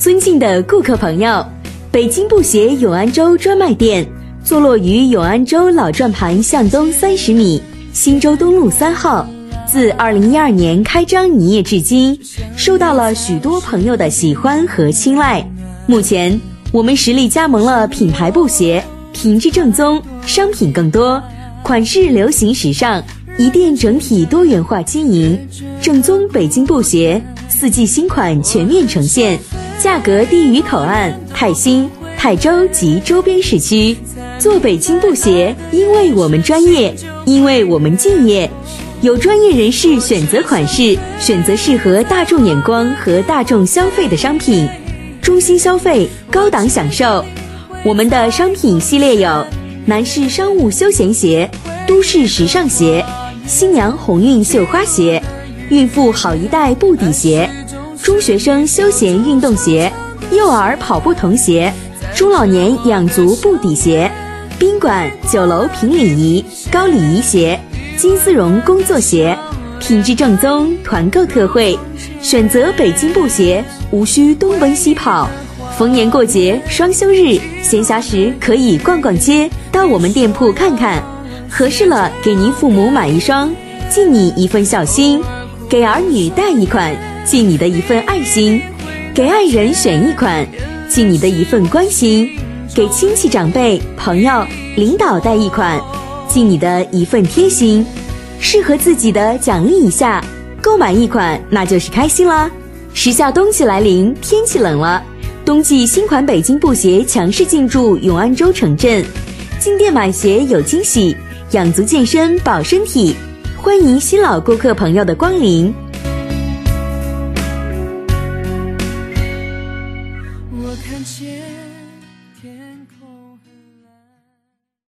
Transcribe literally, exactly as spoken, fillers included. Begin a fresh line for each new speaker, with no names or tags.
尊敬的顾客朋友，北京布鞋永安州专卖店坐落于永安州老转盘向东三十米，新洲东路三号。自二零一二年开张营业至今，受到了许多朋友的喜欢和青睐。目前我们实力加盟了品牌布鞋，品质正宗，商品更多，款式流行时尚，一店整体多元化经营，正宗北京布鞋，四季新款全面呈现，价格低于口岸、泰兴、泰州及周边市区。做北京布鞋，因为我们专业，因为我们敬业。有专业人士选择款式，选择适合大众眼光和大众消费的商品，中心消费，高档享受。我们的商品系列有男士商务休闲鞋、都市时尚鞋、新娘鸿运绣花鞋、孕妇好一代布底鞋、中学生休闲运动鞋、幼儿跑步童鞋、中老年养足布底鞋、宾馆、酒楼平礼仪、高礼仪鞋、金丝绒工作鞋，品质正宗，团购特惠，选择北京布鞋，无需东奔西跑。逢年过节、双休日、闲暇时可以逛逛街，到我们店铺看看，合适了给您父母买一双，尽你一份孝心；给儿女带一款，尽你的一份爱心；给爱人选一款，尽你的一份关心；给亲戚长辈、朋友、领导带一款，尽你的一份贴心。适合自己的奖励一下，购买一款那就是开心啦。时下冬季来临，天气冷了，冬季新款北京布鞋强势进驻永安州城镇，进店买鞋有惊喜，养足健身保身体，欢迎新老顾客朋友的光临。
我看见天空。